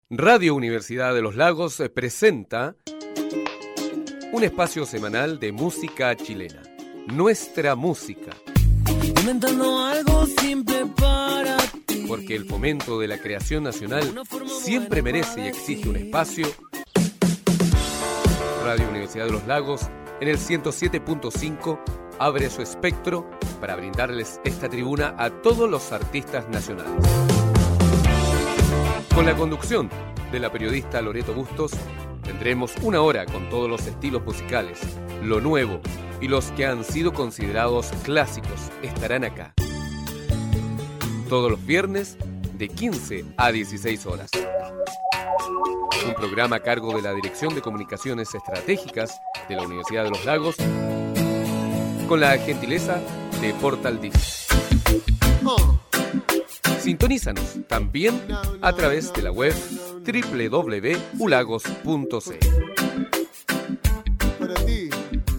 Radio Universidad de los Lagos presenta un espacio semanal de música chilena. Nuestra música. Inventando algo simple para ti. Porque el fomento de la creación nacional siempre merece y exige un espacio. Radio Universidad de los Lagos, en el 107.5, abre su espectro para brindarles esta tribuna a todos los artistas nacionales. Con la conducción de la periodista Loreto Bustos, tendremos una hora con todos los estilos musicales, lo nuevo y los que han sido considerados clásicos estarán acá. Todos los viernes de 15 a 16 horas. Un programa a cargo de la Dirección de Comunicaciones Estratégicas de la Universidad de los Lagos, con la gentileza de Portal Digital. Sintonízanos también a través de la web www.ulagos.cl. Para ti.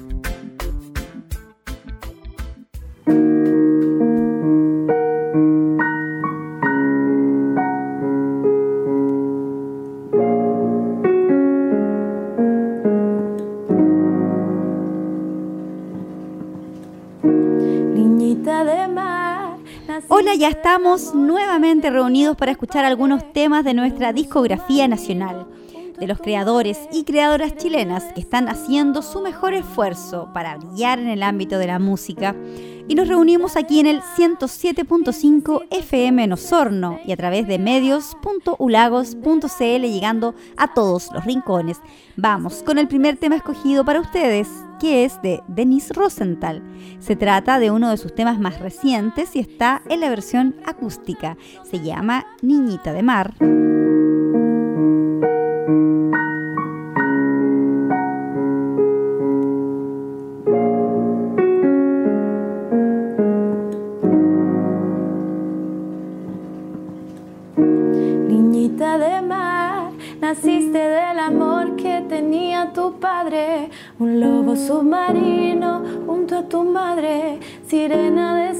Niñita de mar. Hola, ya estamos nuevamente reunidos para escuchar algunos temas de nuestra discografía nacional, de los creadores y creadoras chilenas que están haciendo su mejor esfuerzo para brillar en el ámbito de la música. Y nos reunimos aquí en el 107.5 FM en Osorno y a través de medios.ulagos.cl, llegando a todos los rincones. Vamos con el primer tema escogido para ustedes, que es de Denise Rosenthal. Se trata de uno de sus temas más recientes y está en la versión acústica. Se llama Niñita de Mar. Niñita de mar, naciste del amor que tenía tu padre, un lobo submarino junto a tu madre, sirena de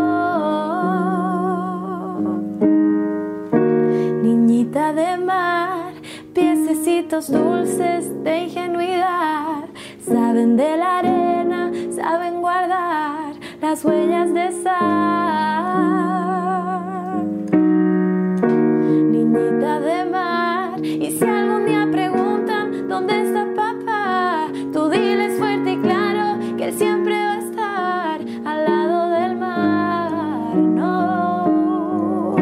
sol. Niñita de mar, piececitos dulces de ingenuidad, saben de la arena, saben guardar las huellas de sal. Niñita de mar, y si algún día preguntan dónde está papá, tú diles fuerte y claro que él siempre va a estar al lado del mar. No,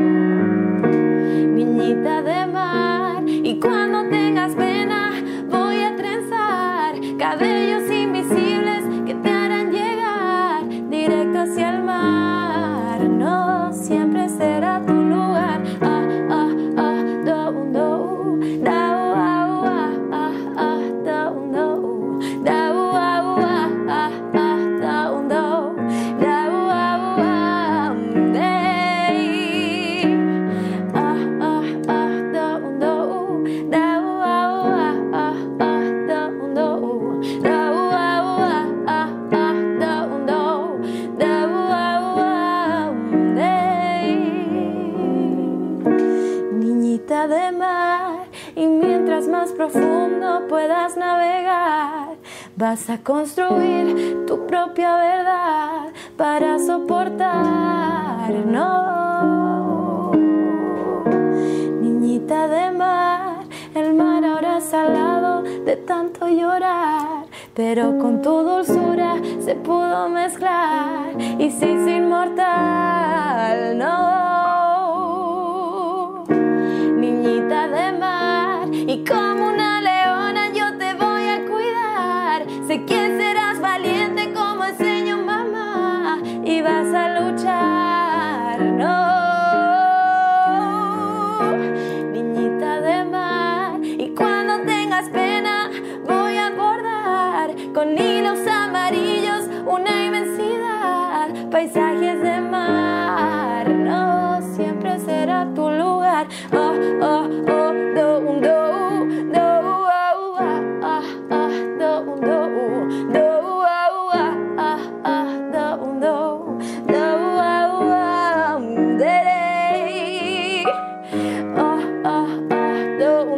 niñita de mar, y cuando tengas pena voy a trenzar cabellos invisibles que te harán llegar directo hacia el mar. No, siempre será tu lugar. De mar, y mientras más profundo puedas navegar, vas a construir tu propia verdad para soportar. No, niñita de mar, el mar ahora salado de tanto llorar, pero con tu dulzura se pudo mezclar y se hizo inmortal. No, niñita de mar, y como una leona yo te voy a cuidar. Sé que serás valiente como enseñó mamá y vas a luchar. No, niñita de mar, y cuando tengas pena voy a bordar con hilos amarillos una inmensidad, paisajes de mar. No, siempre será tu lugar. Oh, oh, oh, do, do, do, oh, ah, ah, ah, do, do, do, oh, ah, ah, ah, do, do, do, oh, ah, de, oh, ah, ah, do,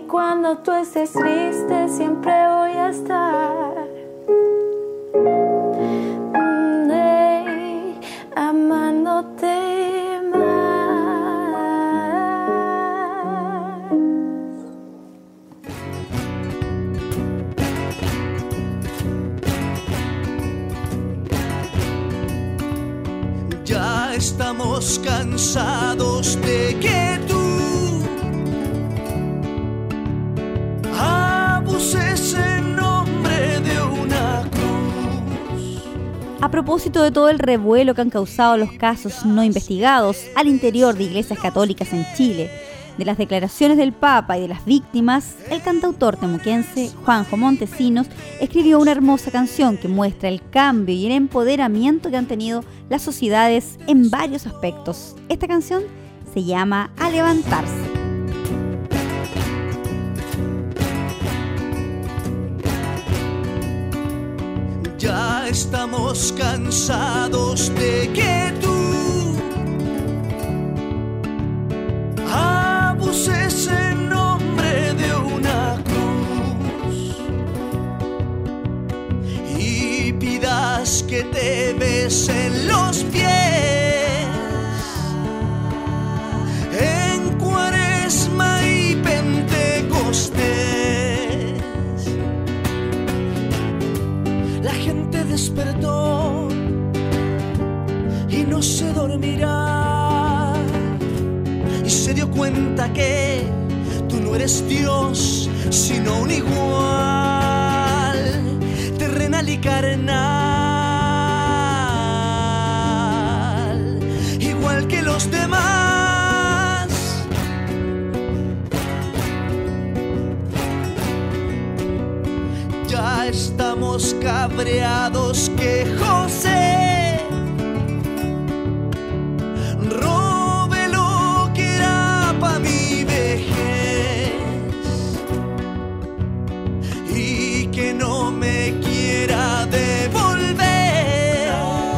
cuando tú estés triste siempre voy a estar. Amándote más. Ya estamos cansados de que tú abuses en nombre de una cruz. A propósito de todo el revuelo que han causado los casos no investigados al interior de iglesias católicas en Chile, de las declaraciones del Papa y de las víctimas, el cantautor temuquense Juanjo Montesinos escribió una hermosa canción que muestra el cambio y el empoderamiento que han tenido las sociedades en varios aspectos. Esta canción se llama A Levantarse. Ya estamos cansados de que tú abuses en nombre de una cruz y pidas que te besen los pies en Cuaresma y Pentecostés. La gente despertó y no se dormirá y se dio cuenta que tú no eres Dios sino un igual, terrenal y carnal, igual que los demás. Ya estamos cabreados que José robe lo que era pa' mi vejez y que no me quiera devolver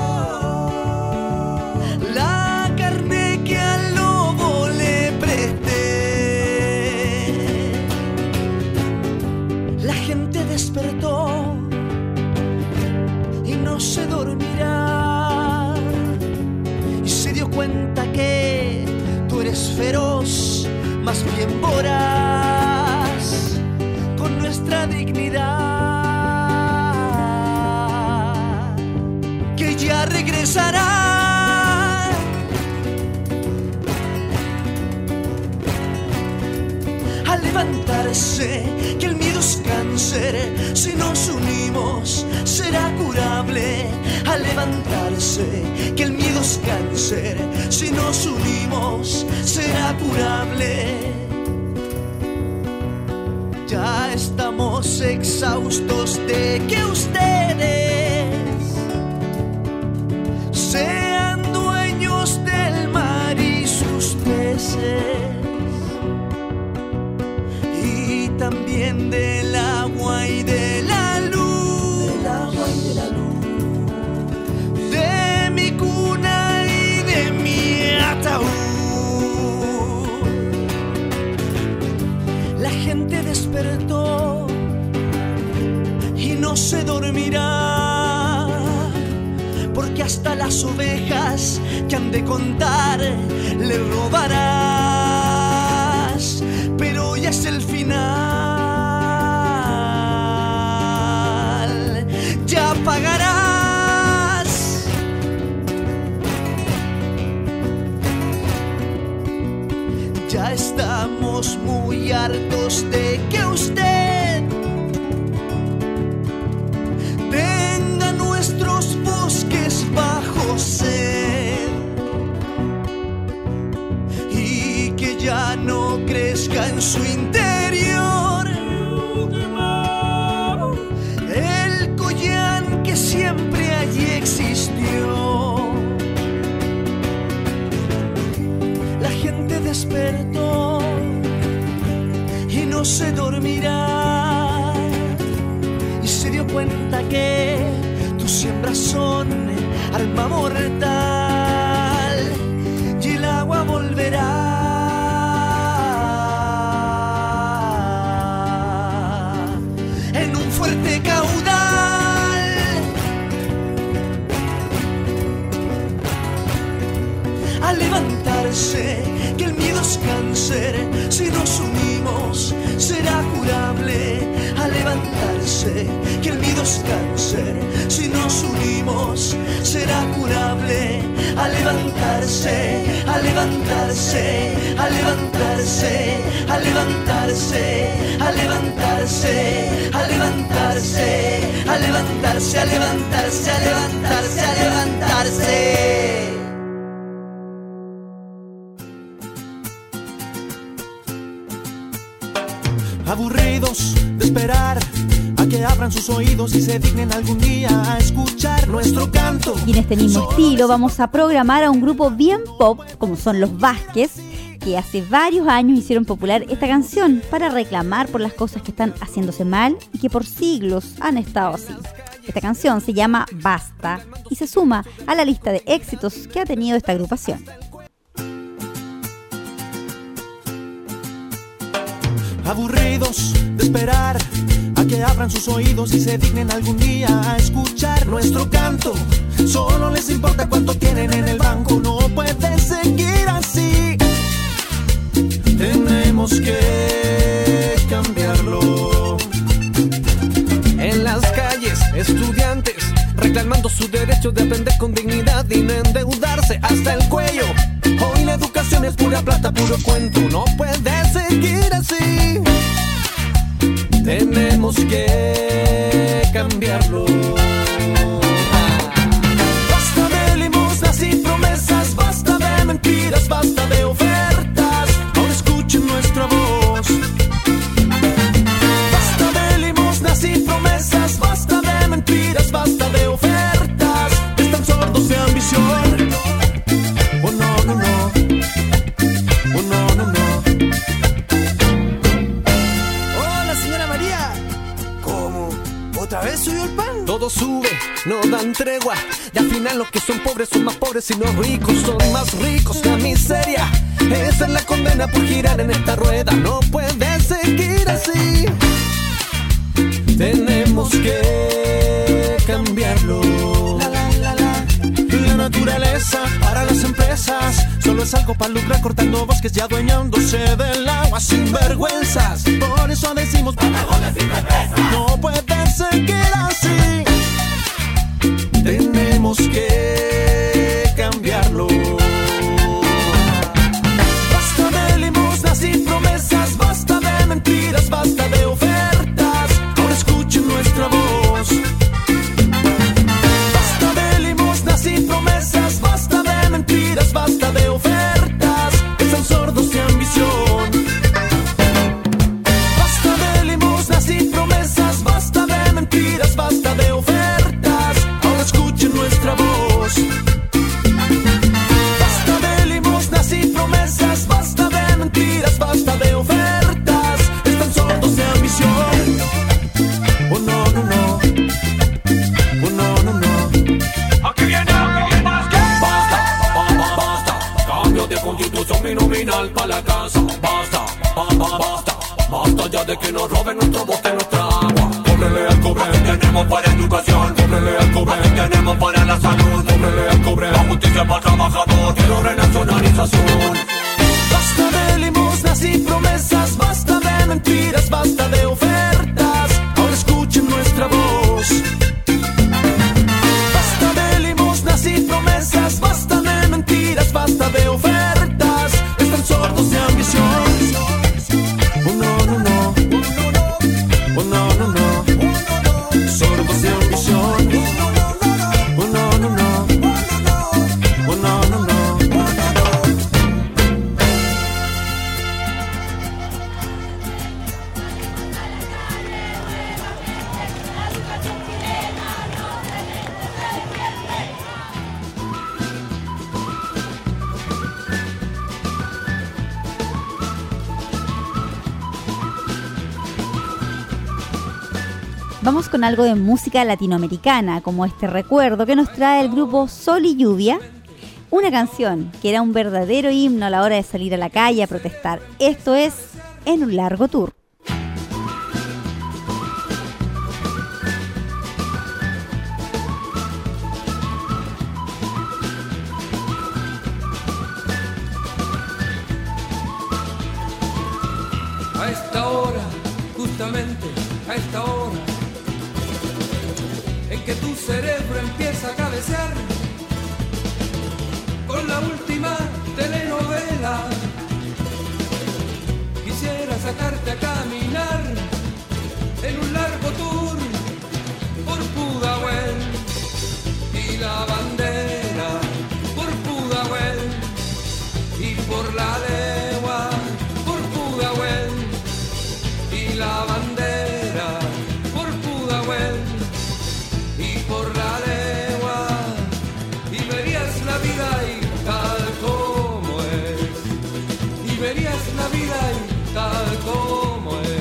la carne que al lobo le presté. La gente despertó y no se dormirá y se dio cuenta que tú eres feroz, más bien voraz con nuestra dignidad, que ya regresará. A levantarse, que el miedo es cáncer, si nos unimos será curable. A levantarse, que el miedo es cáncer, si nos unimos será curable. Ya estamos exhaustos de que ustedes sean dueños del mar y sus peces y también del agua y de la luz, del agua y de la luz, de mi cuna y de mi ataúd. La gente despertó y no se dormirá, porque hasta las ovejas que han de contar le robarás, pero ya es el final, ya pagarás. Ya estamos muy hartos de que usted tenga nuestros bosques bajo sed y que ya no crezca en su interior el collán que siempre allí existió. La gente despertó y no se dormirá y se dio cuenta que tus siembras son arma mortal y el agua volverá. nos unimos será curable. A levantarse, que el miedo es cáncer. Si nos unimos será curable. A levantarse, a levantarse, a levantarse, a levantarse, a levantarse, a levantarse, a levantarse, a levantarse, a levantarse, a levantarse. Aburridos de esperar a que abran sus oídos y se dignen algún día a escuchar nuestro canto. Y en este mismo estilo vamos a programar a un grupo bien pop, como son los Vázquez, que hace varios años hicieron popular esta canción para reclamar por las cosas que están haciéndose mal y que por siglos han estado así. Esta canción se llama Basta y se suma a la lista de éxitos que ha tenido esta agrupación. Aburridos de esperar a que abran sus oídos y se dignen algún día a escuchar nuestro canto. Solo les importa cuánto tienen en el banco. No puede seguir así. Tenemos que cambiarlo. En las calles, estudiantes reclamando su derecho de aprender con dignidad y no endeudarse hasta el cuello. Hoy la educación es pura plata, puro cuento. No puede seguir así. Tenemos que cambiarlo. Basta de limosnas y promesas, basta de mentiras, basta de ofertas. Ahora escuchen nuestra voz. Basta de limosnas y promesas, basta de mentiras, basta de ofertas. Están sordos de ambición. Oh no, no, no. Oh no, no, no. Hola, señora María. ¿Cómo? ¿Otra vez subió el pan? Todo sube, no dan tregua. Y al final los que son pobres son más pobres y los ricos son más ricos. La miseria, esa es la condena por girar en esta rueda. No puede seguir así. Tenemos que cambiarlo. La naturaleza para las empresas solo es algo para lucrar, cortando bosques y adueñándose del agua sin vergüenzas. Por eso decimos no puede seguir así. Tenemos que cambiarlo. Basta de limosnas y promesas, basta de mentiras, basta de ofertas. Ahora escuchen nuestra voz. Basta de limosnas y promesas, basta de mentiras, basta de ofertas. Están sordos de ambición. Basta de limosnas y promesas, basta de mentiras, basta de ofertas. Ahora escuchen nuestra voz. Basta de limosnas y promesas, basta de mentiras, basta de ofertas. Están sordos de ambición. Oh no, no, no. Oh no, no, no. Aquí viene, basta, basta, cambio de constitución binominal para la casa. Basta, basta, basta ya de que nos roben nuestro bote, nuestra agua. Cóbrele al cobre, tenemos para educación. Cóbrele al cobre, tenemos para la salud. Cóbrele al cobre, la justicia para el trabajador. Quiero renacionalización. Basta de limosnas y promesas, basta de mentiras, basta de ofertas. Ahora escuchen nuestra voz. Basta de limosnas y promesas, basta de mentiras, basta de ofertas. Están sordos de ambición. Oh no, no, no. Oh no, no, no. Sordos de ambición. Oh no, no, no. Oh no, no, no. Vamos con algo de música latinoamericana, como este recuerdo que nos trae el grupo Sol y Lluvia. Una canción que era un verdadero himno a la hora de salir a la calle a protestar. Esto es En un largo tour. A esta hora, justamente a esta hora, en que tu cerebro empieza a cabecear con la última telenovela, quisiera sacarte a caminar en un largo tour por Pudahuel y la bandera por Pudahuel y por la legua por Pudahuel y la bandera por Pudahuel y por la legua, y verías la vida y tal como es, y verías la vida y tal como es.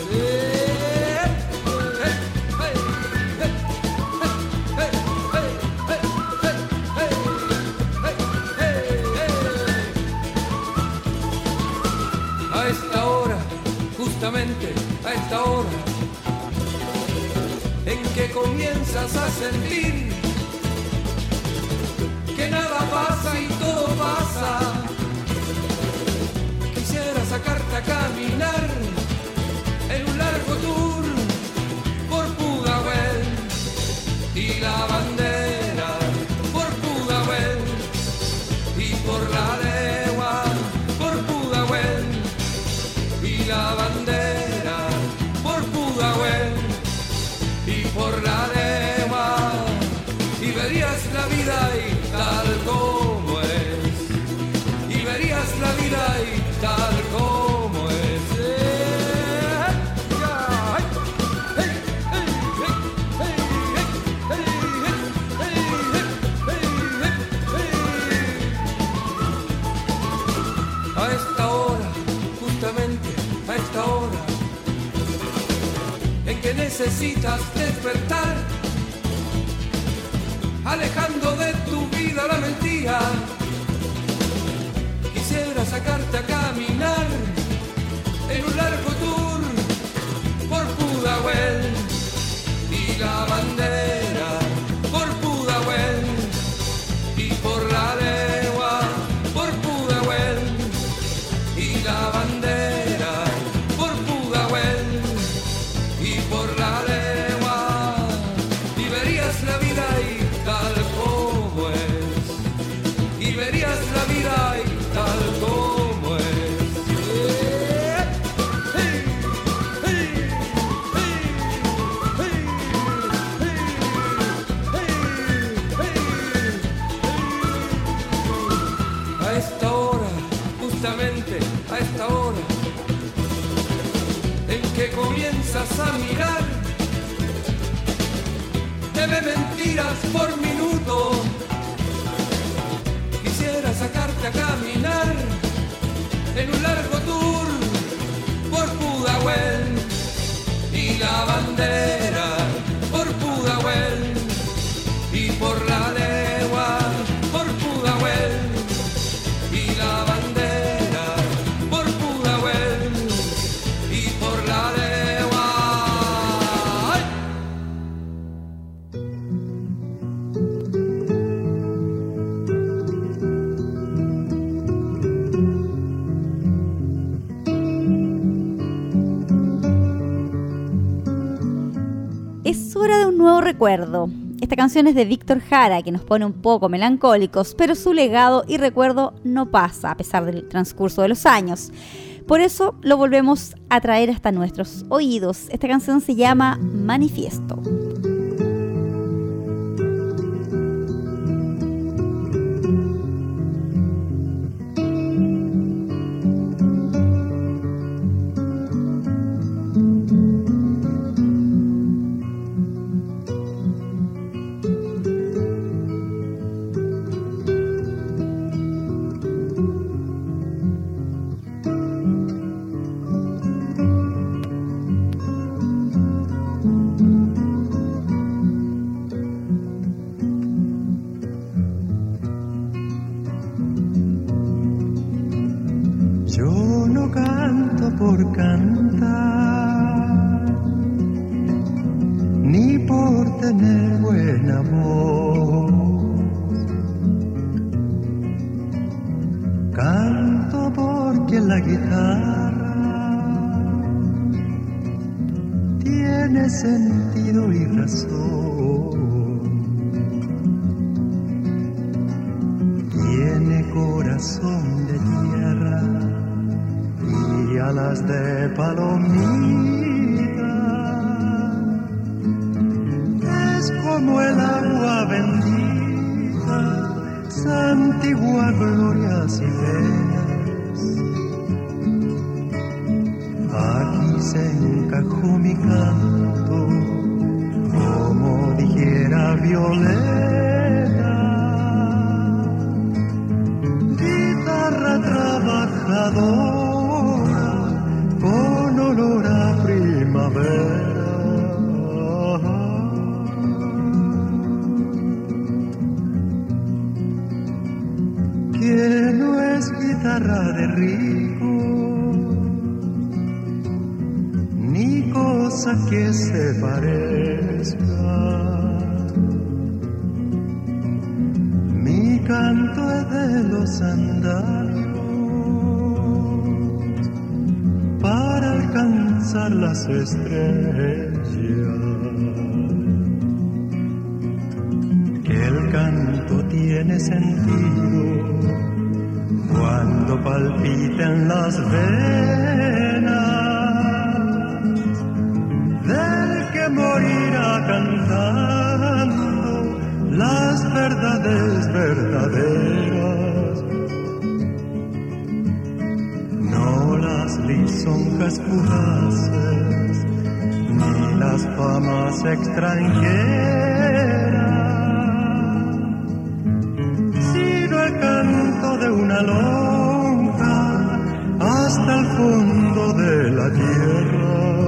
A esta hora, justamente a esta hora, en que comienzas a sentir que nada pasa y todo pasa, quisiera sacarte a caminar en un largo tour por Pudahuel y la bandera por Pudahuel y por la legua por Pudahuel y la bandera por Pudahuel y por la legua, y verías la vida y tal como es, y verías la vida y tal como es. A esta hora, justamente a esta hora, en que necesitas despertar, alejando de tu vida la mentira, quisiera sacarte a caminar en un largo tour por Pudahuel y la bandera por Pudahuel y por la legua por Pudahuel y la bandera por Pudahuel y por la legua, y verías la vida y tal como es, y verías la vida y tal como es. A esta hora, justamente a esta hora, en que comienzas a mirar, te ve mentiras por minuto, quisiera sacarte a caminar en un largo tour por Pudahuel y la bandera por Pudahuel y por la legua por Pudahuel y la bandera por Pudahuel y por la legua. ¡Ay! Es hora de un nuevo recuerdo. Esta canción es de Víctor Jara, que nos pone un poco melancólicos, pero su legado y recuerdo no pasa a pesar del transcurso de los años. Por eso lo volvemos a traer hasta nuestros oídos. Esta canción se llama Manifiesto. por cantar, ni por tener buena voz. Canto porque la guitarra tiene sentido y razón. Tiene corazón de tierra y alas de palomita. Es como el agua bendita, santigua glorias y venas. Aquí se encajó mi canto, como dijera Violeta. Guitarra trabajadora, con olor a primavera. Que no es guitarra de rico, ni cosa que se parezca. Mi canto es de los andarios para alcanzar las estrellas. Que el canto tiene sentido cuando palpiten las venas del que morirá cantando las verdades verdaderas, no las lisonjas fugaces ni las famas extranjeras, sino el canto de una lonja hasta el fondo de la tierra.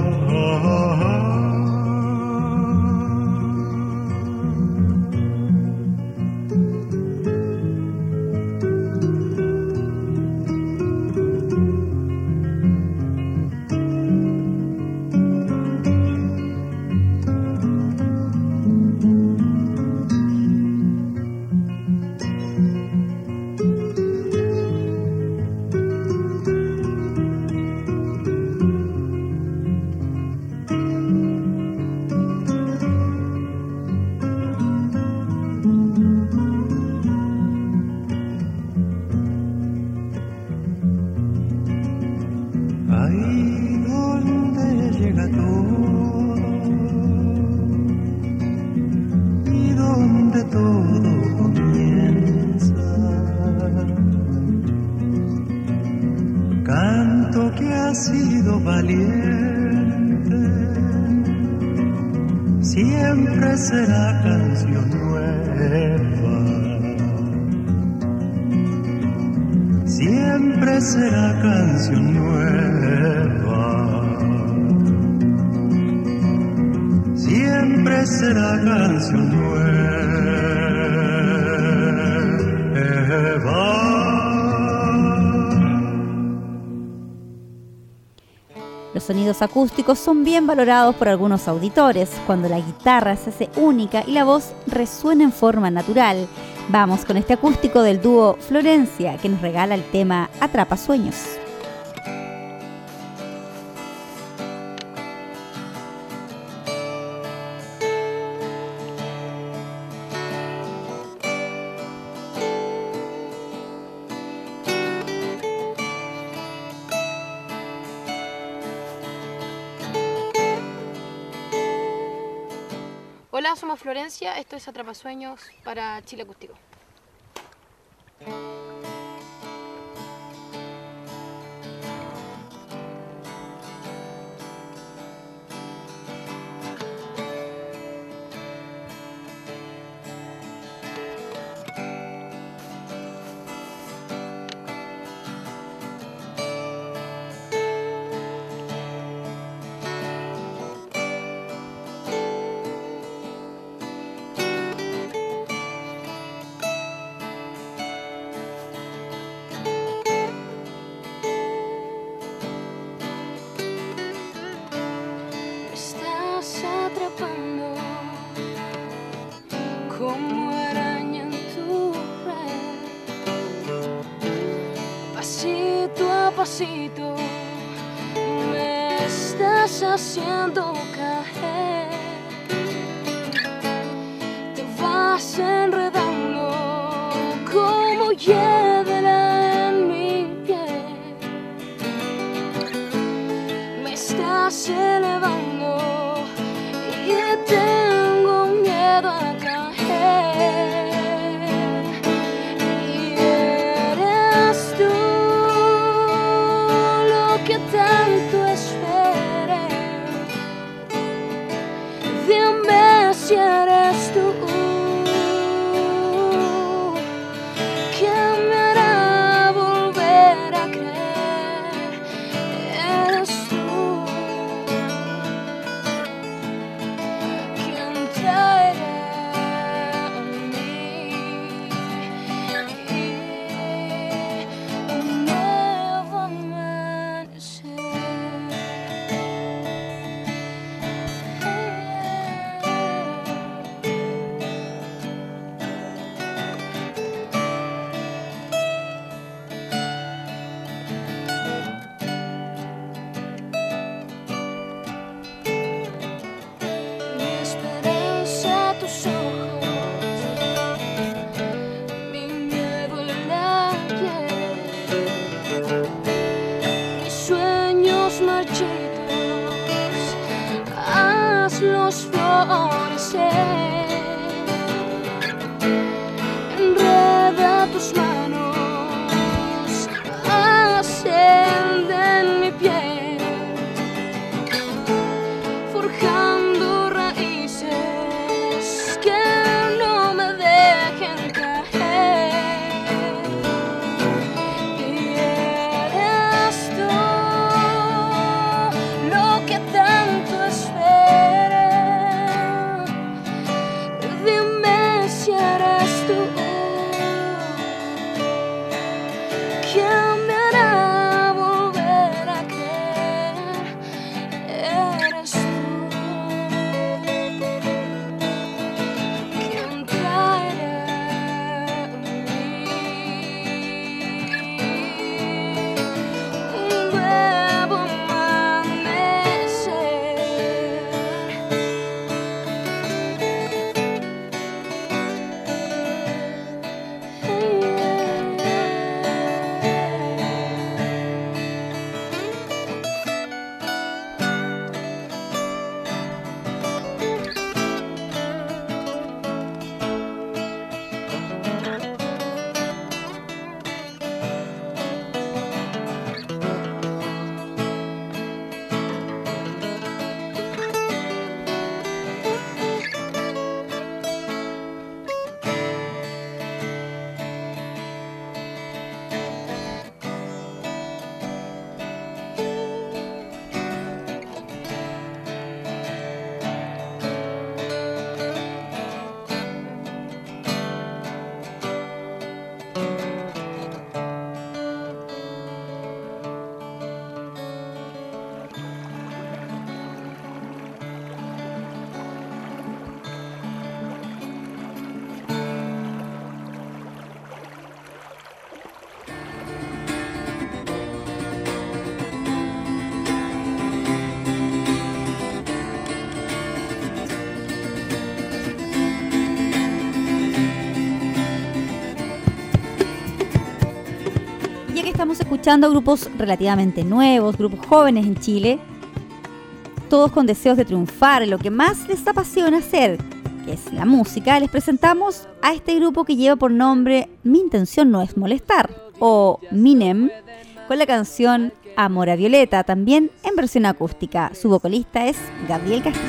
Siempre será canción nueva, siempre será canción nueva, siempre será canción nueva. Los sonidos acústicos son bien valorados por algunos auditores, cuando la guitarra se hace única y la voz resuena en forma natural. Vamos con este acústico del dúo Florencia, que nos regala el tema Atrapasueños. Hola, somos Florencia, esto es Atrapasueños para Chile Acústico. Como araña en tu red, pasito a pasito me estás vas haciendo caer, te vas enredando como hiedra en mi piel. Me estás elevando y tengo miedo a caer. Y eres tú lo que tanto esperé. Dime si eres tú quien me hará volver a creer. Eres tú quien traerá en mí un nuevo amanecer. Mi esperanza, tus ojos, mi miedo en la piel, mis sueños marchitos, hazlos florecer. Enreda tus manos, asciende en mi piel, forjando raíces que no me dejen caer. Y eres tú lo que tanto esperé. Dime si eres tú quien me hará volver a creer. Eres tú quien traerá en mí un nuevo amanecer. Ya que estamos escuchando grupos relativamente nuevos, grupos jóvenes en Chile, todos con deseos de triunfar en lo que más les apasiona hacer, que es la música, les presentamos a este grupo que lleva por nombre Mi Intención No Es Molestar, o Minem, con la canción Amor a Violeta, también en versión acústica. Su vocalista es Gabriel Castillo.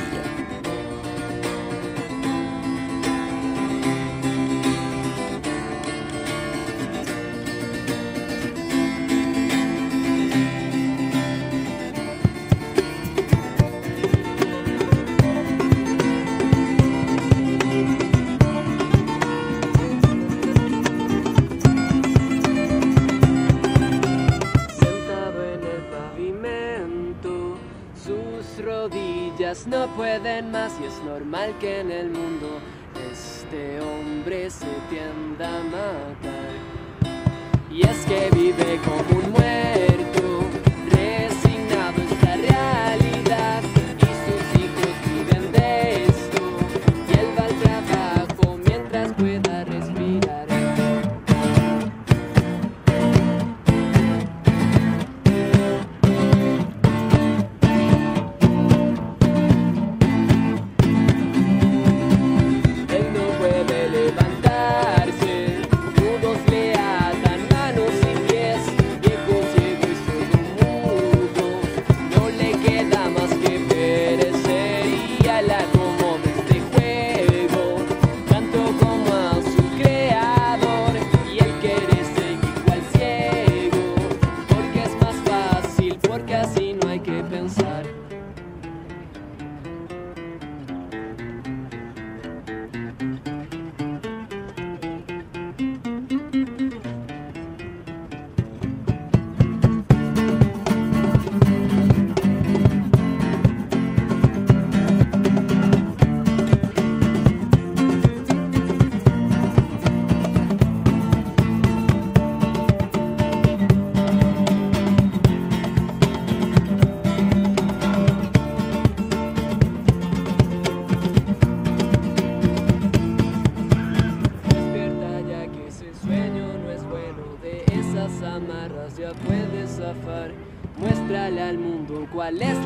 No pueden más y es normal que en el mundo este hombre se tienda a matar. Y es que vive como un muerto, resignado a esta realidad.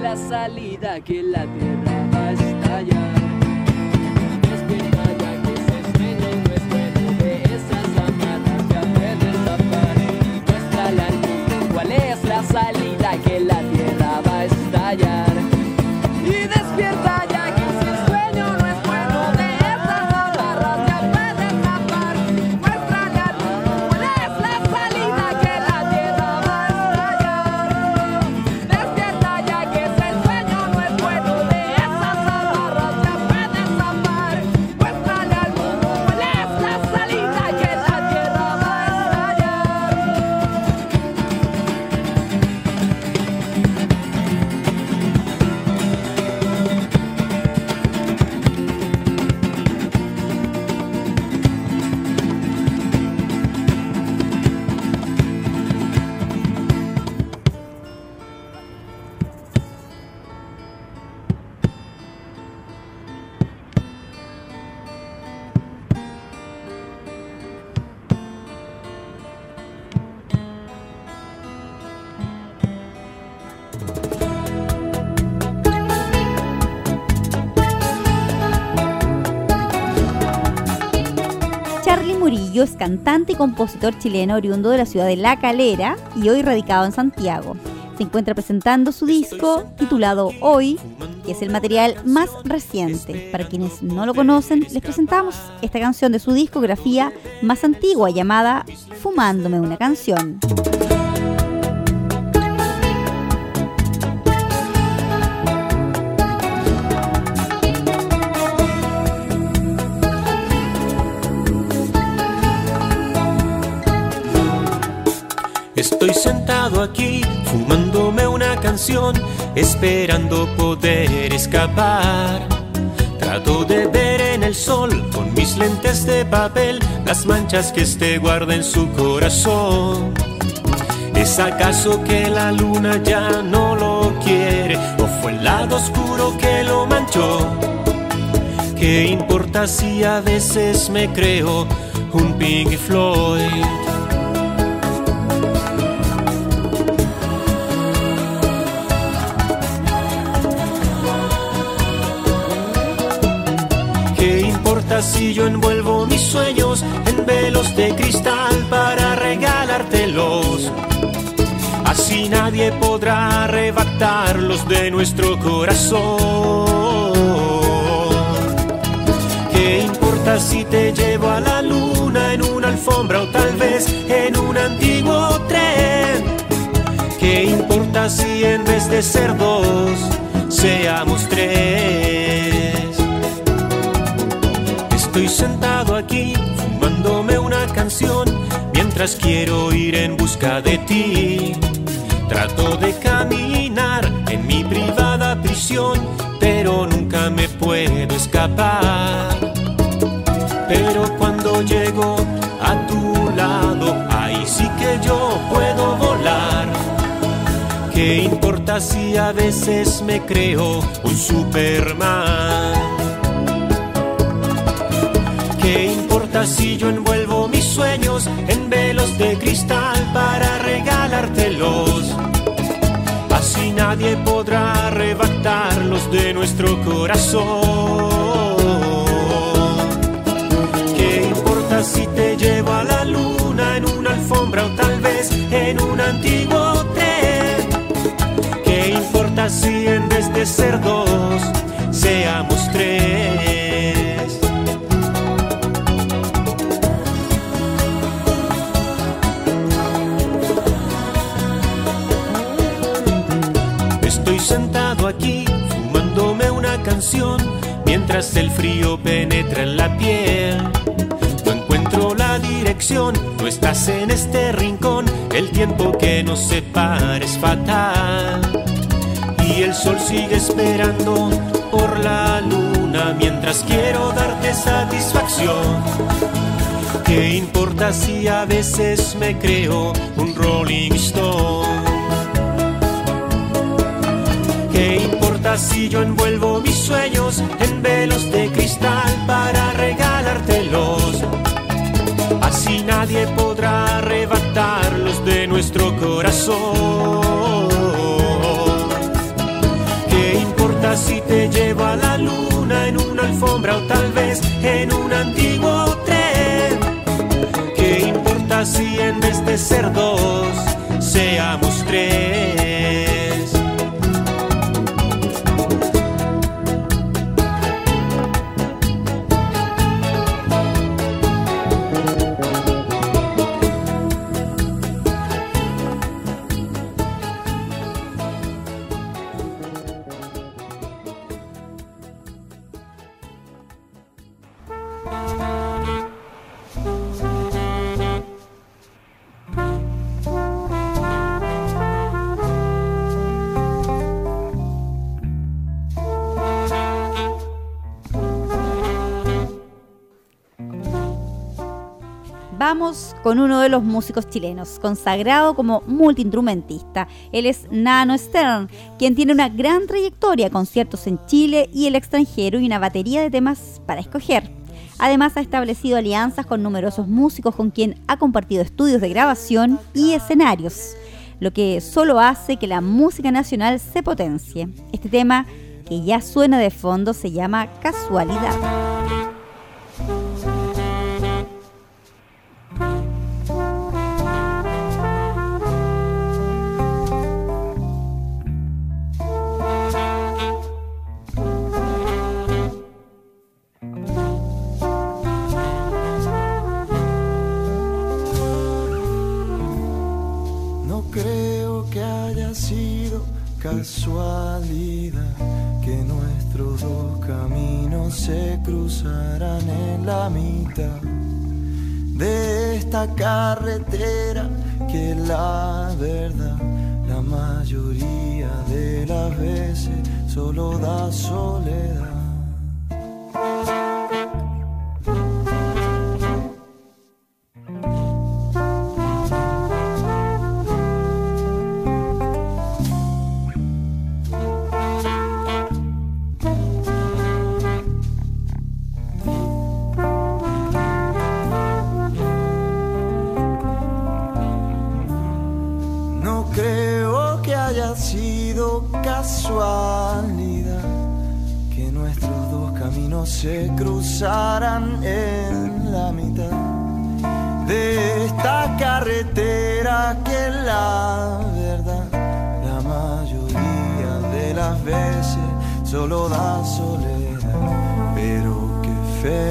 la salida? Que la tierra va a estallar. Despierta ya que ese sueño no es bueno, de esas amarras ya puedes zafar. Muéstrale al mundo cuál es la salida, que la tierra va a estallar. Y despierta ya que ese sueño no es bueno, de esas amarras ya puedes zafar. Muéstrale al mundo cuál es la salida, que la tierra va a estallar. Despierta ya que ese sueño no es bueno, de esas amarras ya puedes zafar. Muéstrale al mundo cuál es la salida, que la tierra va a Charly Murillo es cantante y compositor chileno oriundo de la ciudad de La Calera y hoy radicado en Santiago. Se encuentra presentando su disco titulado Hoy, que es el material más reciente. Para quienes no lo conocen, les presentamos esta canción de su discografía más antigua llamada Fumándome una canción. Estoy sentado aquí, fumándome una canción, esperando poder escapar. Trato de ver en el sol, con mis lentes de papel, las manchas que este guarda en su corazón. ¿Es acaso que la luna ya no lo quiere? ¿O fue el lado oscuro que lo manchó? ¿Qué importa si a veces me creo un Pink Floyd? ¿Qué importa si yo envuelvo mis sueños en velos de cristal para regalártelos? Así nadie podrá arrebatarlos de nuestro corazón. ¿Qué importa si te llevo a la luna en una alfombra o tal vez en un antiguo tren? ¿Qué importa si en vez de ser dos seamos tres? Estoy sentado aquí, fumándome una canción, mientras quiero ir en busca de ti. Trato de caminar en mi privada prisión, pero nunca me puedo escapar. Pero cuando llego a tu lado, ahí sí que yo puedo volar. ¿Qué importa si a veces me creo un Superman? ¿Qué importa si yo envuelvo mis sueños en velos de cristal para regalártelos? Así nadie podrá arrebatarlos de nuestro corazón. ¿Qué importa si te llevo a la luna en una alfombra o tal vez en un antiguo tren? ¿Qué importa si en vez de ser dos seamos tres? Estoy sentado aquí, fumándome una canción, mientras el frío penetra en la piel. No encuentro la dirección, no estás en este rincón, el tiempo que nos separa es fatal. Y el sol sigue esperando por la luna, mientras quiero darte satisfacción. ¿Qué importa si a veces me creo un Rolling Stone? ¿Qué importa si yo envuelvo mis sueños en velos de cristal para regalártelos? Así nadie podrá arrebatarlos de nuestro corazón. importa si te llevo a la luna en una alfombra o tal vez en un antiguo tren? ¿Qué importa si en vez de ser dos seamos tres? Vamos con uno de los músicos chilenos, consagrado como multiinstrumentista. Él es Nano Stern, quien tiene una gran trayectoria, conciertos en Chile y el extranjero y una batería de temas para escoger. Además, ha establecido alianzas con numerosos músicos con quien ha compartido estudios de grabación y escenarios, lo que solo hace que la música nacional se potencie. Este tema, que ya suena de fondo, se llama Casualidad. Casualidad que nuestros dos caminos se cruzarán en la mitad de esta carretera que la verdad la mayoría de las veces solo da soledad. Casualidad que nuestros dos caminos se cruzarán en la mitad de esta carretera que la verdad la mayoría de las veces solo da soledad. Pero qué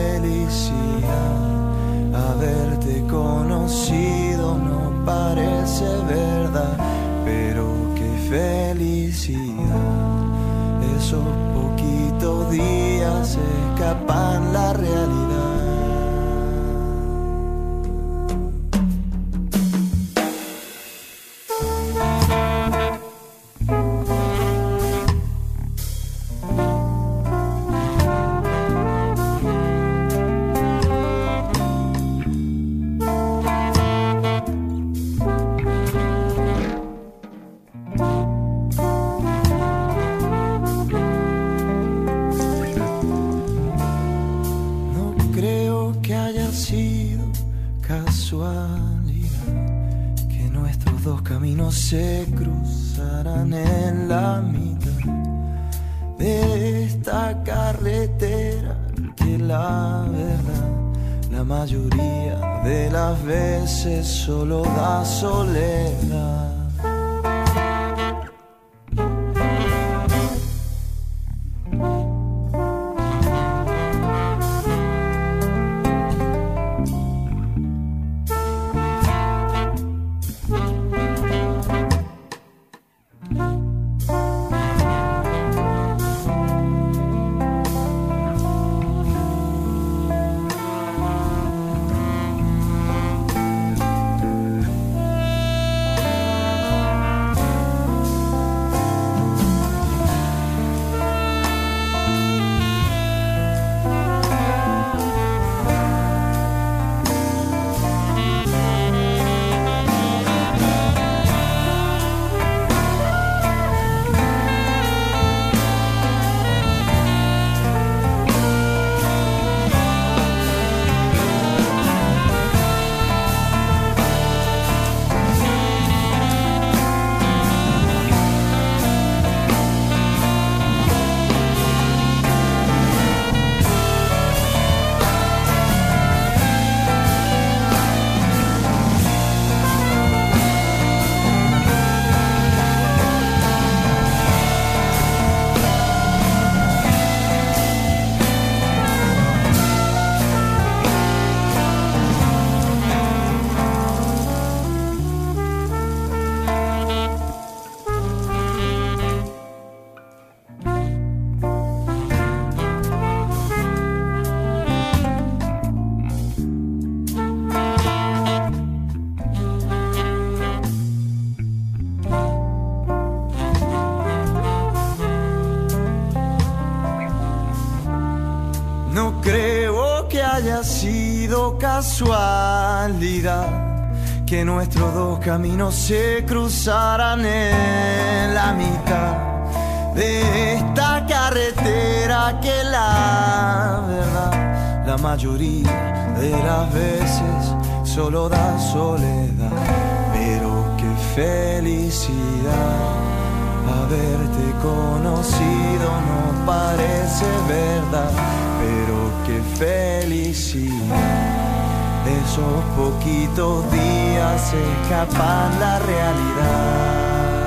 felicidad haberte conocido, no parece verdad, pero felicidad, esos poquitos días escapan la realidad. Se cruzarán en la mitad de esta carretera que la verdad la mayoría de las veces solo da soledad. haya sido casualidad que nuestros dos caminos se cruzaran en la mitad de esta carretera que la verdad la mayoría de las veces solo da soledad. Pero qué felicidad haberte conocido, no parece verdad, pero qué felicidad. Esos poquitos días escapan la realidad.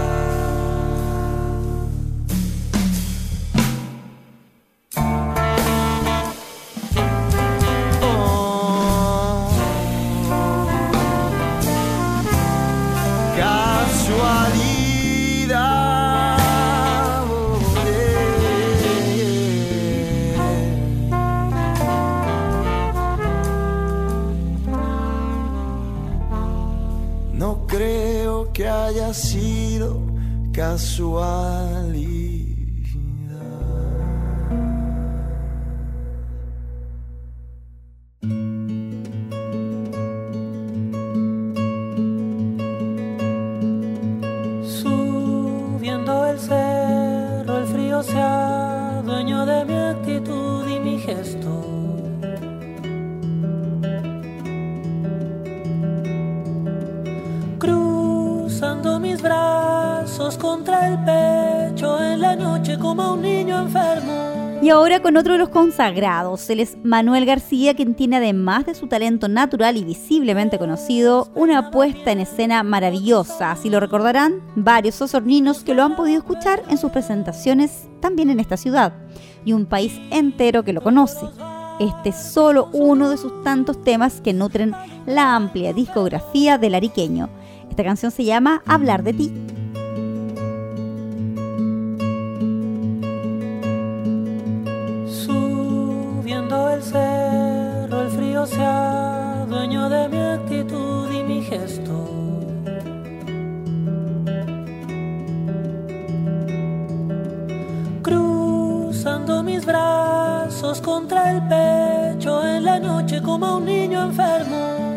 Haya sido casualidad. Subiendo el cerro, el frío se adueñó de mi actitud y mi gesto. Mis brazos contra el pecho en la noche como un niño enfermo. Y ahora con otro de los consagrados, él es Manuel García, quien tiene, además de su talento natural y visiblemente conocido, una puesta en escena maravillosa. Así lo recordarán varios osorninos que lo han podido escuchar en sus presentaciones también en esta ciudad, y un país entero que lo conoce. Este es solo uno de sus tantos temas que nutren la amplia discografía del ariqueño. Esta canción se llama Hablar de ti. Subiendo el cerro, el frío se adueñó de mi actitud y mi gesto. Cruzando mis brazos contra el pecho en la noche como un niño enfermo.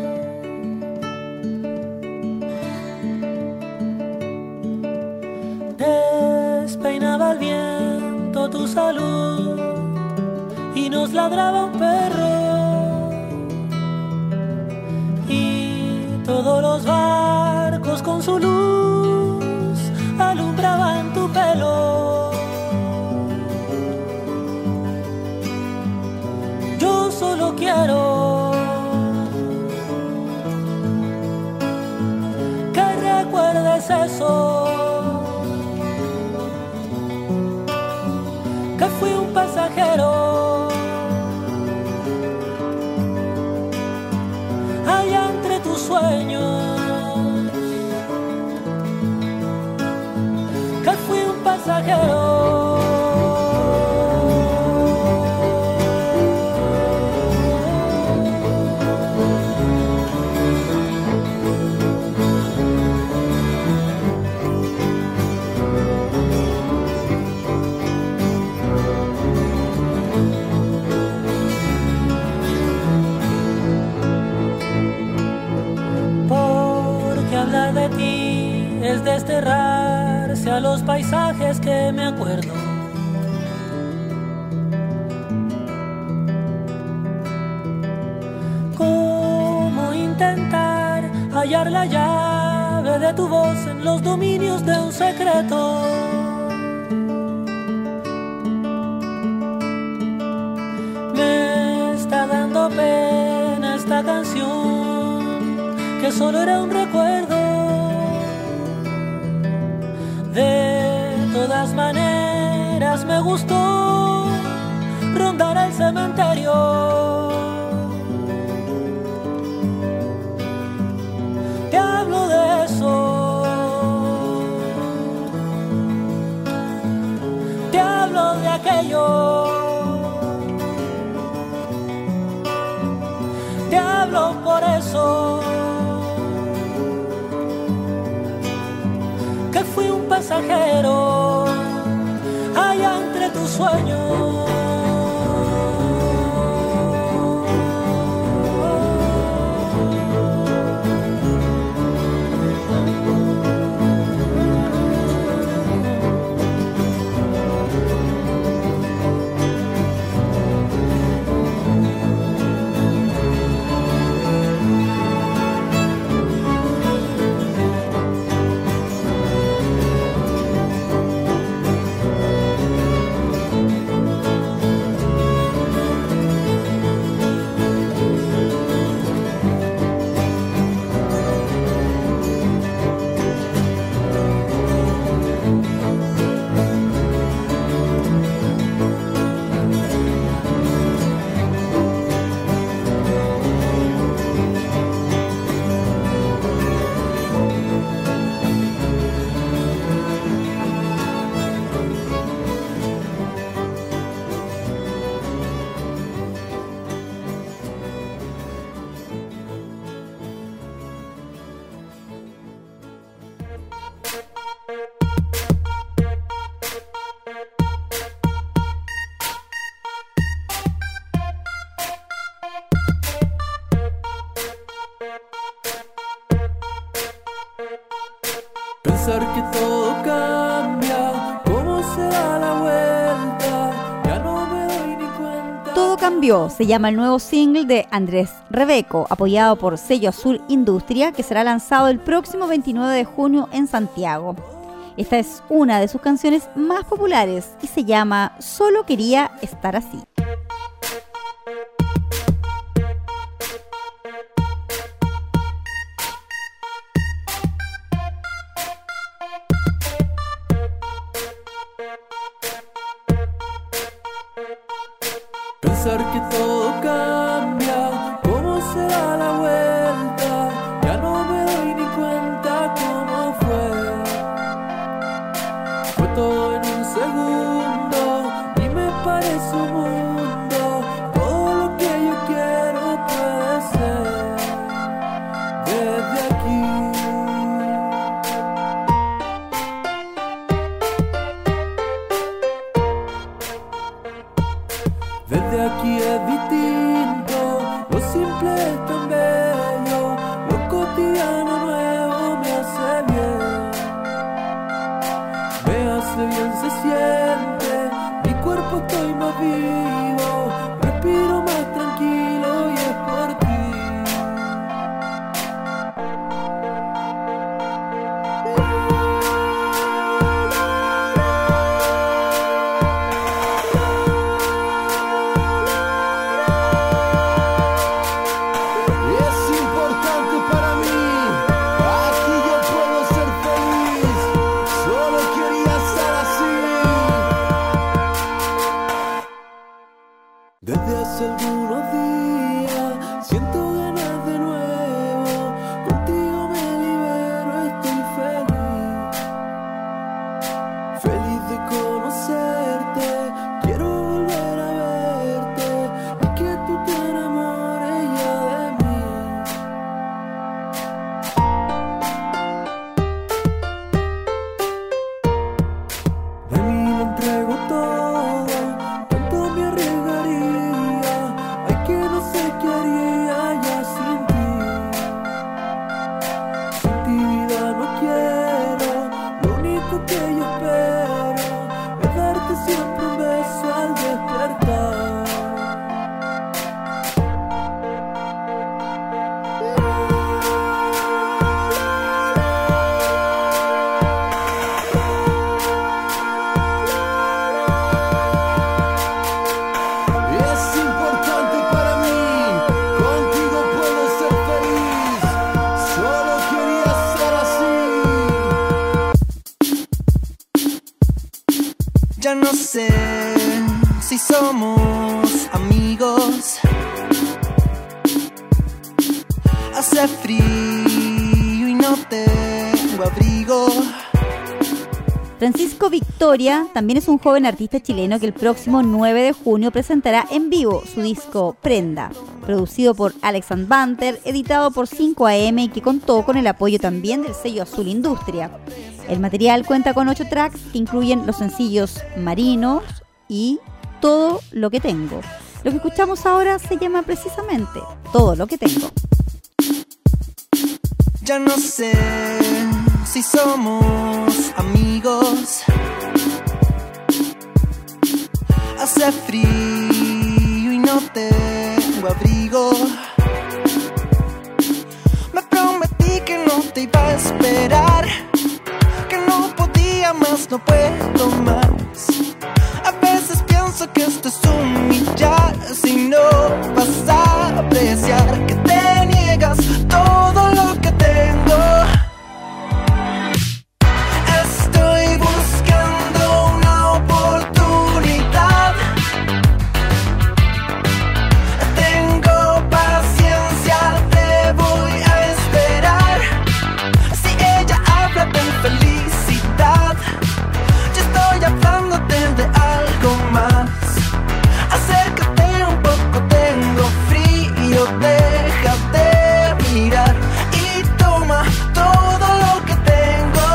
Despeinaba el viento tu salud y nos ladraba un perro, y todos los barcos con su luz alumbraban tu pelo. Yo solo quiero que recuerdes eso, que fui un pasajero allá entre tus sueños, que fui un pasajero. De ti es desterrarse a los paisajes que me acuerdo. ¿Cómo intentar hallar la llave de tu voz en los dominios de un secreto? Me está dando pena esta canción, que solo era un recuerdo. De todas maneras me gustó rondar el cementerio. Te hablo de eso, te hablo de aquello, te hablo por eso, que fui un pasajero allá entre tus sueños. da la vuelta, ya no me doy ni cuenta. Todo cambió, se llama el nuevo single de Andrés Rebeco, apoyado por Sello Azul Industria, que será lanzado el próximo 29 de junio en Santiago. Esta es una de sus canciones más populares y se llama Solo quería estar así. Pensar que todo cambia, cómo se da la vuelta, ya no me doy ni cuenta cómo fue. Fue todo en un segundo y me parece un mundo. Todo lo que yo quiero puede ser desde aquí. Desde aquí es distinto, lo simple es tan bello, lo cotidiano nuevo me hace bien se siente, mi cuerpo estoy más vivo, respiro más tranquilo y es por ti. Desde hace algunos días siento ganas de nuevo, contigo me libero, estoy feliz de conocerte, quiero volver a verte y que tú te enamores ya de mí. De mí lo entrego todo, tanto me arriesgaría. Ay, que no sé qué haría ya sin ti. Sin ti vida no quiero, lo único que yo espero es darte siempre un beso al despertar. Es importante para mí, contigo puedo ser feliz, solo quería ser así. Ya no sé si somos amigos. Hace frío y no tengo abrigo. Francisco Victoria también es un joven artista chileno que el próximo 9 de junio presentará en vivo su disco Prenda, producido por Alex & Banter, editado por 5AM y que contó con el apoyo también del sello Azul Industria. El material cuenta con 8 tracks que incluyen los sencillos Marinos y Todo lo que tengo. Lo que escuchamos ahora se llama precisamente Todo lo que tengo. Ya no sé si somos amigos. Hace frío y no tengo abrigo. Me prometí que no te iba a esperar, que no podía más, no puedo más. A veces pienso que esto es humillar, si no vas a apreciar que te niegas todo lo que tengo. Estoy buscando una oportunidad. Tengo paciencia, te voy a esperar. Si ella habla de felicidad, yo estoy hablándote de algo más. Acércate un poco, tengo frío, déjate mirar y toma todo lo que tengo.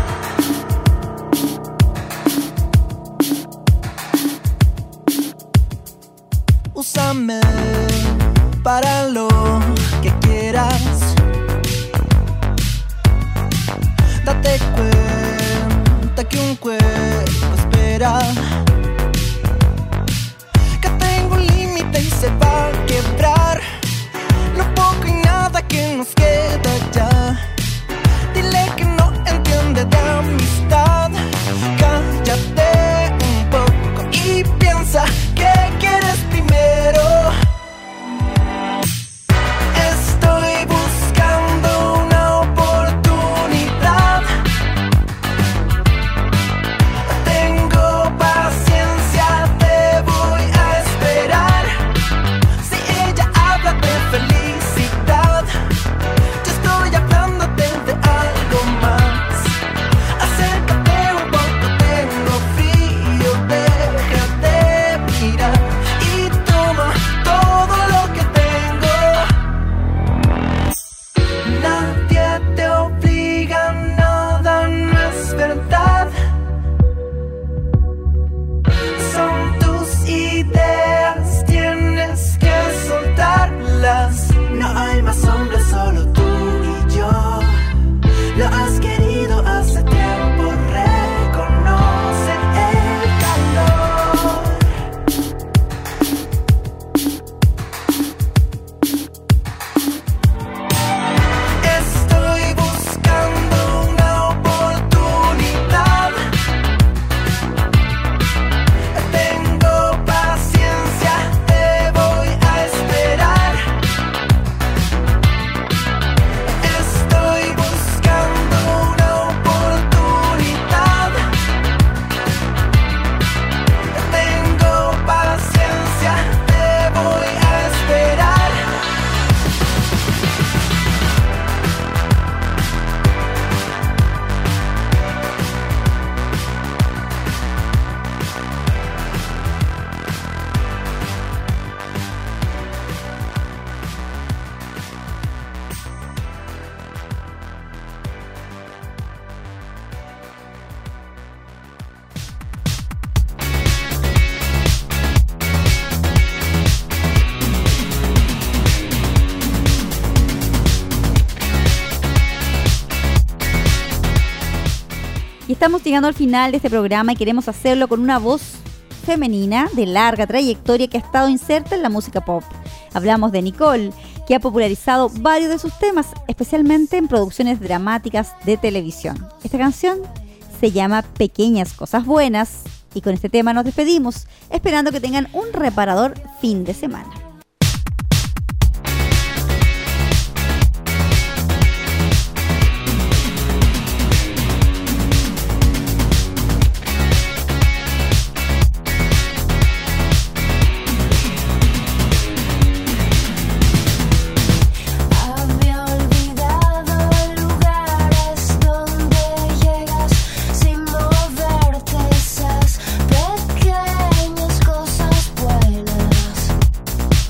Úsame para lo que quieras. Date cuenta que un cuerpo espera. será que tengo un límite y se va a quebrar lo poco y nada que nos queda ya. Dile que no entiende de amistad. Cállate un poco y piensa que quieres primero. Estoy buscando una oportunidad. Tengo paciencia, te voy a esperar. Si ella habla de felicidad, yo estoy hablándote de algo más. Acércate un poco, tengo frío, déjate mirar y toma todo lo que tengo. Nadie te obliga, nada no es verdad. Son tus ideas, tienes que soltarlas. No hay más hombres, solo tú y yo. Lo has querido hace tiempo, reconoce el calor. Estoy buscando una oportunidad. Tengo paciencia, te voy a esperar. Estoy buscando una oportunidad. Tengo paciencia, te voy a esperar. Y estamos llegando al final de este programa y queremos hacerlo con una voz femenina de larga trayectoria que ha estado inserta en la música pop. Hablamos de Nicole, que ha popularizado varios de sus temas, especialmente en producciones dramáticas de televisión. Esta canción se llama Pequeñas Cosas Buenas y con este tema nos despedimos, esperando que tengan un reparador fin de semana. Había olvidado lugares donde llegas sin moverte, esas pequeñas cosas buenas.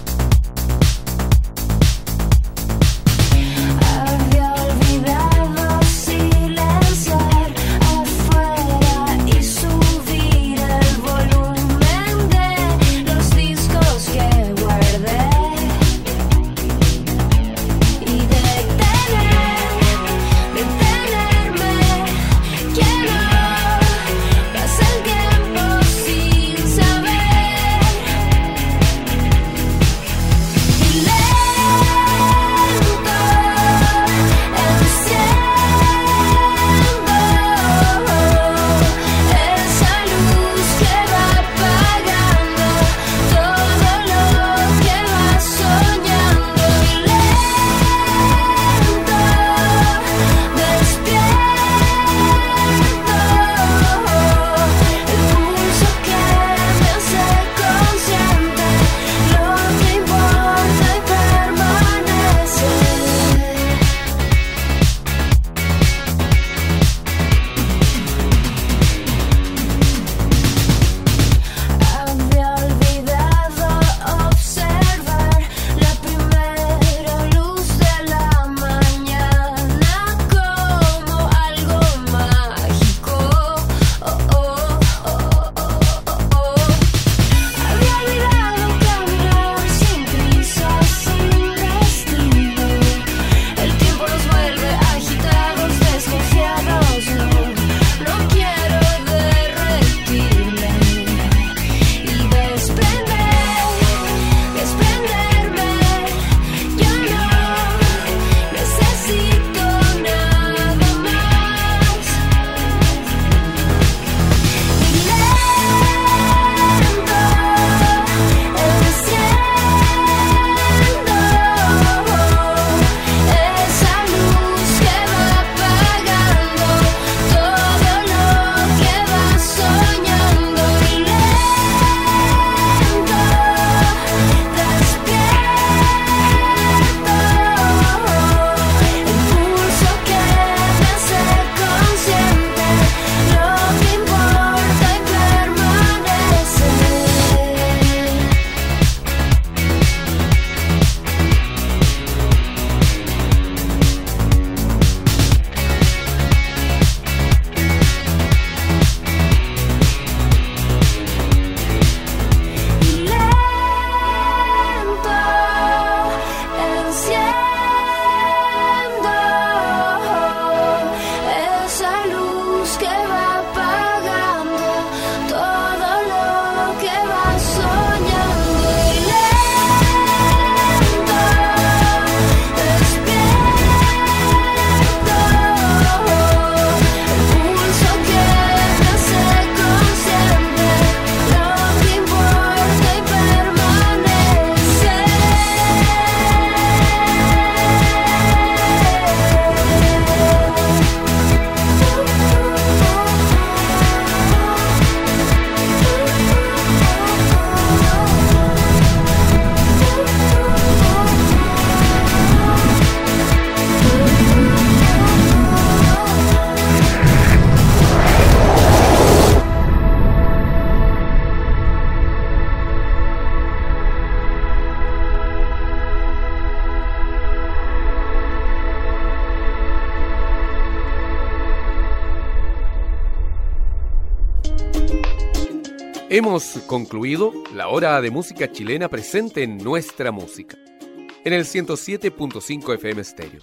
Hemos concluido la hora de música chilena presente en Nuestra Música, en el 107.5 FM Stereo.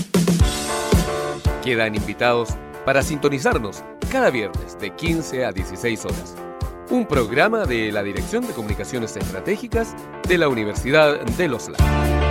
Quedan invitados para sintonizarnos cada viernes de 15 a 16 horas. Un programa de la Dirección de Comunicaciones Estratégicas de la Universidad de Los Lagos.